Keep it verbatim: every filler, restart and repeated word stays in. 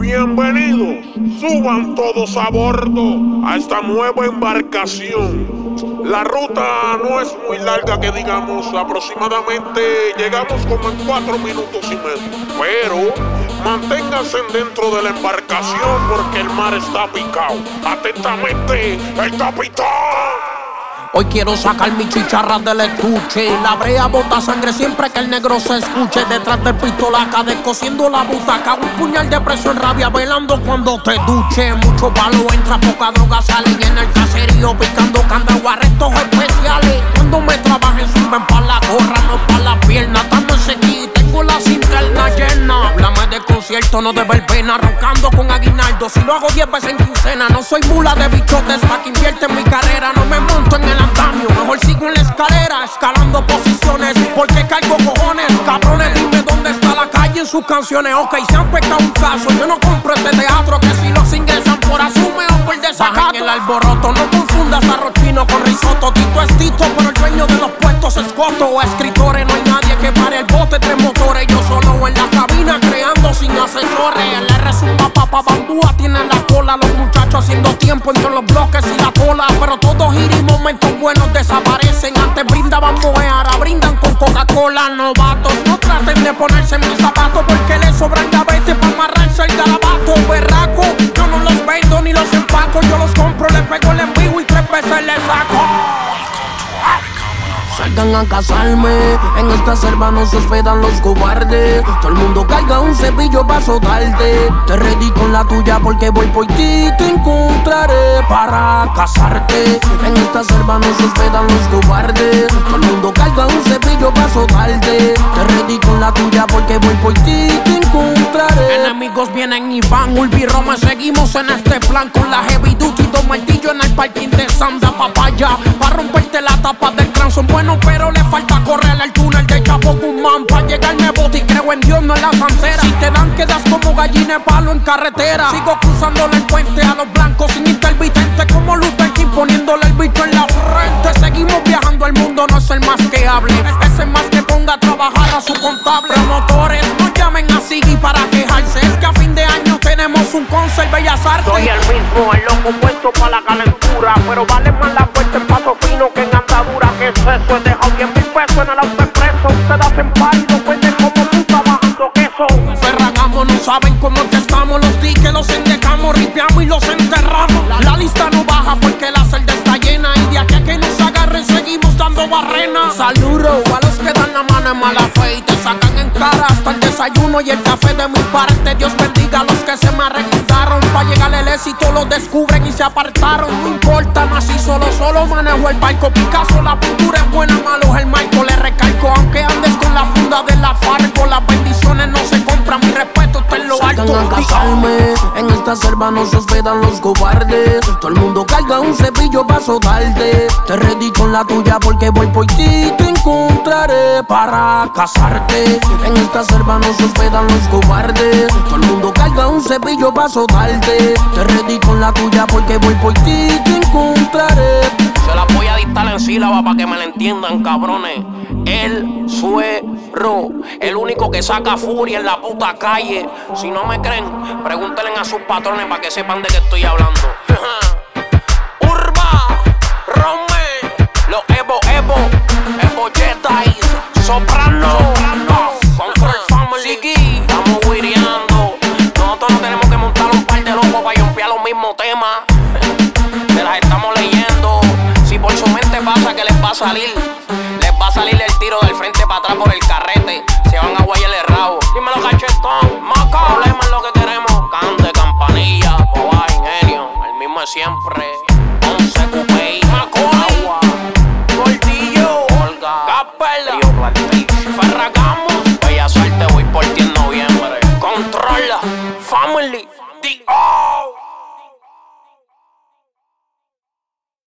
Bienvenidos, suban todos a bordo a esta nueva embarcación. La ruta no es muy larga que digamos, aproximadamente llegamos como en cuatro minutos y medio. Pero manténganse dentro de la embarcación porque el mar está picado. Atentamente, el capitán. Hoy quiero sacar mi chicharra del estuche. La brea bota sangre siempre que el negro se escuche. Detrás del pistolaca, descosiendo la butaca. Un puñal de preso en rabia, velando cuando te duche. Mucho palo entra, poca droga sale. Y en el caserío picando candado, arrestos especiales. Cuando me trabajen sirven pa' la gorra, no pa' la pierna. Estamos seguidos, tengo la cinterna llena. Háblame de concierto, no de verbena. Roncando con aguinaldo, si lo hago diez veces en quincena. No soy mula de bichotes pa' que invierte en mi carrera. No me monto en el andamio, mejor sigo en la escalera, escalando posiciones, porque cargo cojones. Cabrones, dime dónde está la calle en sus canciones. Ok, se han pecado un caso, yo no compro este teatro. Que si los ingresan por asume o por desacato. Bajen el alboroto, no confundas arroz chino con risotto. Tito es Tito, pero el dueño de los puestos es Coto. O escritores, no hay nadie que pare el bote, tres motores. Yo solo en la cabina, creando sin asesores. El R es un papá, bambúa tiene la cola. Los muchachos haciendo tiempo entre los bloques y la cola. Pero todos gira y momentos buenos desaparecen. Antes brindaban moe, ahora brindan con Coca-Cola. Novatos, no traten de ponerse en mis zapatos, porque les sobran gavetes para amarrarse el garabato. Berraco, yo no los vendo ni los empaco. Yo los compro, les pego el envío y tres veces les saco. Salgan a casarme, en esta selva no se hospedan los cobardes. Todo el mundo carga un cepillo pa' azotarte. Te ready con la tuya porque voy por ti. Te encontraré para casarte. En esta selva no se hospedan los cobardes. Todo el mundo carga un cepillo pa' azotarte. Te ready con la tuya porque voy por ti. Te encontraré. Enemigos vienen y van, Ulvi Roma, seguimos en este plan. Con la heavy duty, dos martillos en el parking de Sanda Papaya. Pa' romperte la tapa del tran. Son buenos pero le falta correr al túnel de Chapo Guzmán. Pa' llegarme bote y creo en Dios, no en la santera. Si te dan quedas como gallina de palo en carretera. Sigo cruzándole el puente a los blancos sin intermitente, como Luther King poniéndole el bicho en la frente. Seguimos viajando, el mundo no es el más que hable, es el más que ponga a trabajar a su contable. Promotores, no llamen a Siggy para quejarse, es que a fin de año tenemos un concert Bellas Artes. Soy el mismo, el loco puesto pa' la calentura, pero vale más la vuelta en paso fino que en andadura. Que eso, eso es dejado diez mil pesos en el auto expreso. Ustedes hacen pálido, venden como puta bajando queso. Ferragamo, no saben cómo que estamos. Los tickets los endecamos, ripiamos y los enterramos. La, la lista no baja porque la celda está llena. Y de aquí a que nos agarren seguimos dando barrena. Saludo a los que dan la mano en mala fe y te sacan en cara hasta el desayuno y el café de mi parte. Dios bendiga a los que se me arreglaron. Pa' llegar al éxito lo descubren y se apartaron. No importa, nací solo, solo manejo el barco. Picasso, la pintura es buena, malo es el marco. Le recalco, aunque andes con la funda de la Farco. Las bendiciones no se compran, mi respeto está en lo alto. Salgan a casarme, en esta selva no se hospedan los cobardes. Todo el mundo carga un cepillo pa' azotarte. Te ready con la tuya porque voy por ti. Te encontraré para casarte. En esta selva no se hospedan los cobardes. Todo el mundo carga un cepillo pa' azotarte. Te ready con la tuya porque voy por ti. Te encontraré. Se la voy a dictar en sílaba para que me la entiendan, cabrones. El suero, el único que saca furia en la puta calle. Si no me creen, pregúntenle a sus patrones para que sepan de qué estoy hablando. Urba, Rome, los Evo Evo, Evo Jedi, Soprano, Control Family, Siggy, estamos wiriando. Nosotros no tenemos que montar un par de locos para yompear los mismos temas. Se las estamos leyendo. Si por su mente pasa que les va a salir, les va a salir el tiro del frente para atrás por el carrete. Se van a guayar el rabo. Dímelo, cachetón, maca. Problema es lo que queremos. Cante, campanilla, boba, ingenio. El mismo de siempre.